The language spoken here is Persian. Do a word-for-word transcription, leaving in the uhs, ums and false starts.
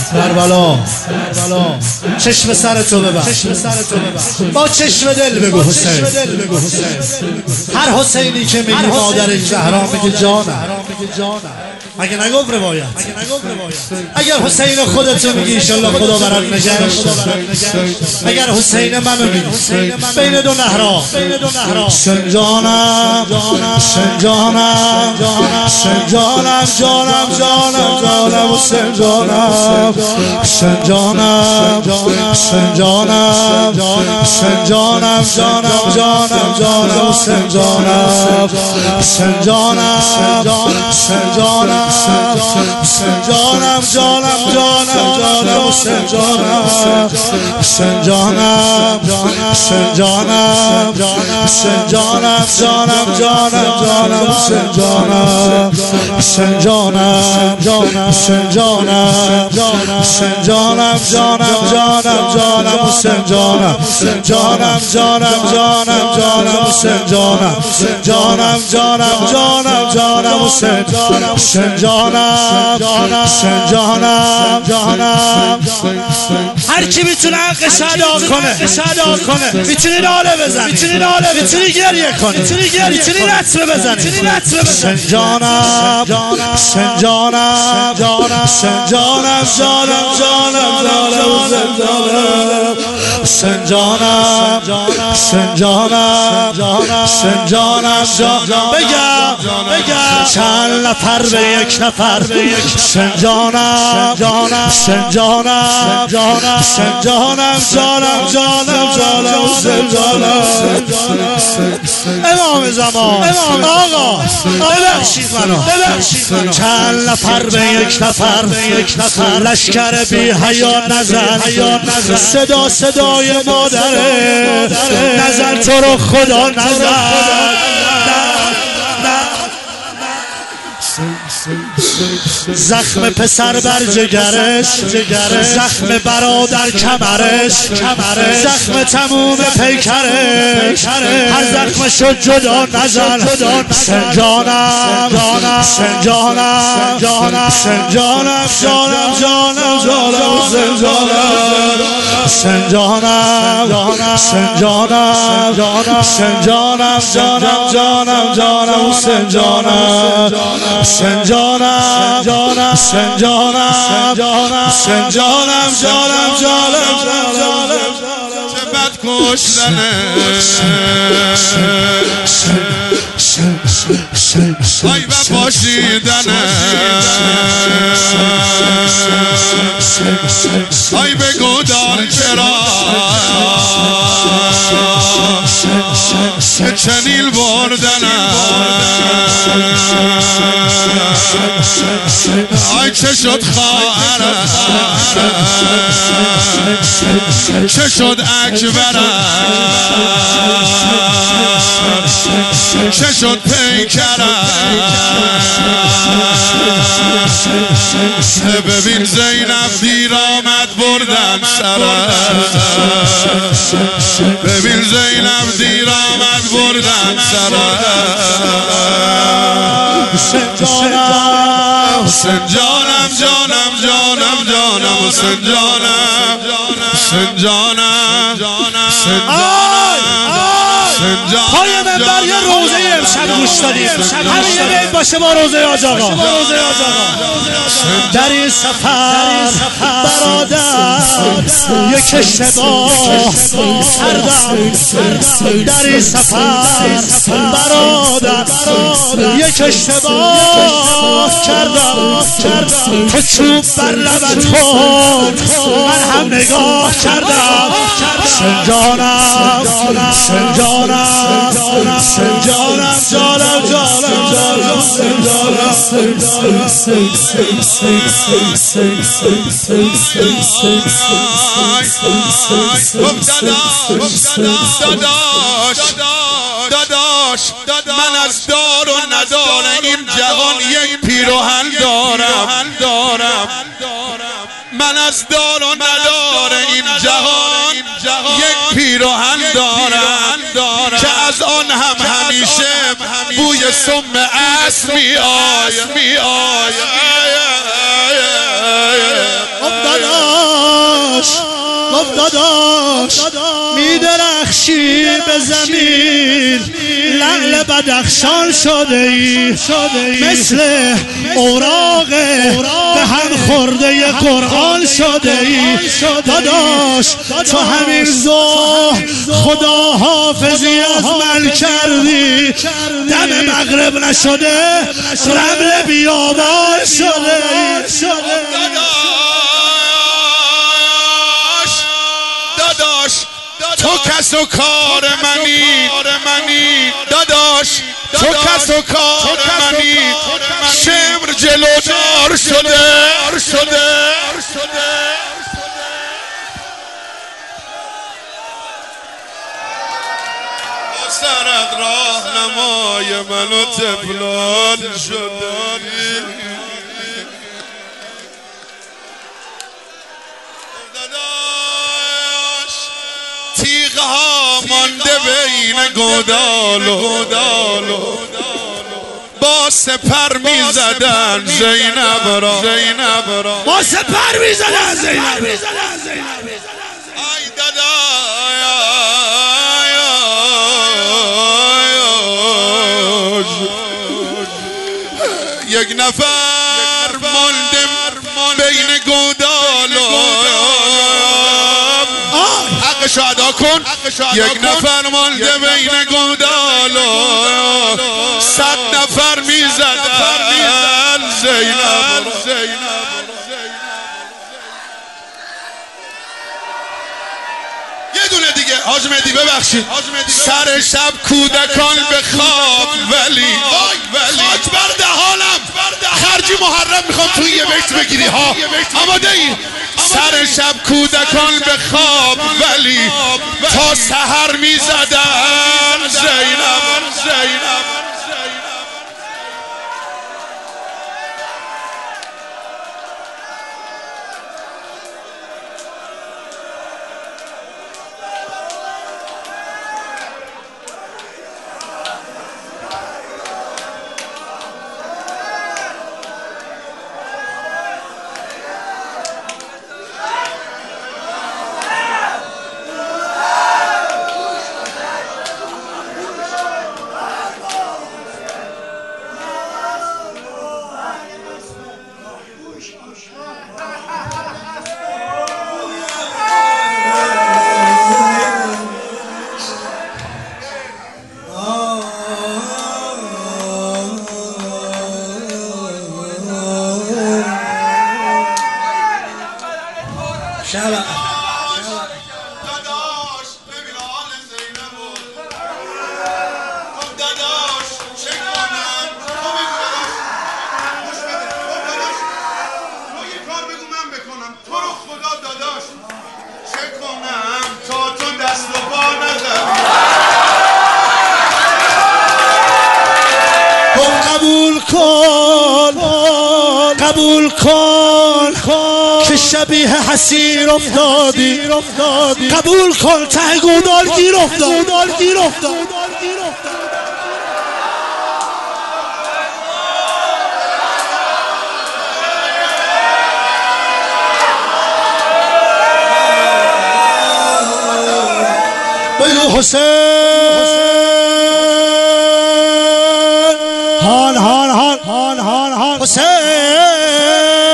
کربلا چشم سر تو ببر، چشم سر تو ببر، با چشم دل بگو حسین. هر حسینی که میگی مادر زهرا میگه جانم، مگه نگفت روایت؟ اگر حسین خودتو میگی انشالله خدا برات نگهش. اگر حسین منو میگی بین دو نهرا، حسین جانم حسین جانم حسین جانم جانم جانم جانم حسین جانم حسین جانم حسین جانم حسین جانم جانم جانم جانم حسین جانم حسین جانم حسین جانم حسین جانم جانم جانم جانم حسین جانم حسین جانم حسین جانم حسین جانم جانم جانم جانم حسین جانم حسین جانم حسین جانم حسین جانم جانم جانم جانم حسین جانم جانم جانم جانم جانم حسین جانم جانم جانم جانم جانم حسین حسین جانم حسین جانم جانم. هر کی میتونه حقش ادا کنه ادا کنه، میتونی ناله بزنی، میتونی ناله بزنی، میتونی گریه کنی، میتونی گریه، میتونی رتبه بزنی، میتونی رتبه بزنی. حسین جانم حسین جانم حسین جانم جانم جانم جانم حسین جانم حسین جانم حسین جانم جانم. بگم بگم چند نفر به یک نفر، حسین جانم حسین جانم حسین جانم جانم جانم جانم حسین جانم. امام زمان امام آقا ببخشید منو، ببخشید منو. چند نفر به یک نفر، یک نفر لشکر بی حیا نزن، صدا صدای مادره نزن، تو رو خدا نزن. زخم پسر بر جگرش، زخم برادر کمرش، زخم تموم پیکرش، هر زخم شد جدا نزن. حسین جانم حسین جانم حسین جانم جانم جانم جانم حسین جانم حسین جانم حسین جانم حسین جانم جانم جانم جانم حسین جانم حسین جانم حسین جانم حسین جانم جانم جانم جانم. چه بد کشتنه آی و باشیدنه، آی بگو دار چرا چنیل بردنه، آی چه شد خواهرم، چه شد اکبرم، چه شد پیکرم. ببین زینب دیر آمد بردن سرم، ببین زینب دیر آمد بردن سرم. حسین جانم حسین جانم جانم جانم جانم حسین جانم حسین جانم حسین جانم. پای منبر یه روزه امشب گوش دادیم، همین بیت باشه با روزه حاج آقا. در این سفر برادر یک اشتباه کردم، در این سفر برادر یک اشتباه کردم، تو چوب بر لبت خود من هم نگاه کردم. حسین جانم حسین جانم حسین جانم جانم جانم جانم حسین جانم. داداش من از دار و ندار این جهان یک پیراهن دارم، من از دار و ندار این جهان یک پیراهن دارم که از آن هم همیشه بوی سم اسب می آید. درخشی به زمین لعل بدخشان شده ای مثل اوراق به هم خورده قرآن شده ای داداش تو همین زهر خدا حافظی از من کردی دم مغرب نشده رمل بیابان شده داداش تو کس و کار منی داداش تو کس و کار منی شمر جلودار شده سرت راه نمای منو تفلان شده تیغ ها مانده بین گودالو با سپر می زدن زینب را با سپر می زدن زینب ای دادا یک نفر مانده بین گودالو حقشو ادا کن یک نفر مانده بین گودالو صد نفر میزدن زینب یه دونه دیگه حاج مهدی ببخشید سر شب کودکان به خواب ولی خاک بر دهانم خرجی محرم میخوام توی یه بیت بگیری ها آماده ای سر شب کودکان به خواب ولی تا سحر میزدن زینب داداش ببین حال زینب خب داداش چه کنم تو بگو داداش گوش بده خب داداش تو یه کار بگو من بکنم تو رو خدا داداش چه کنم تا تو دست و پا نزدی قبول کن قبول کن که شبیه حسیر افتادی قبول کن ته گودال گیر افتاد بگو حسین هان هان هان هان هان هان حسین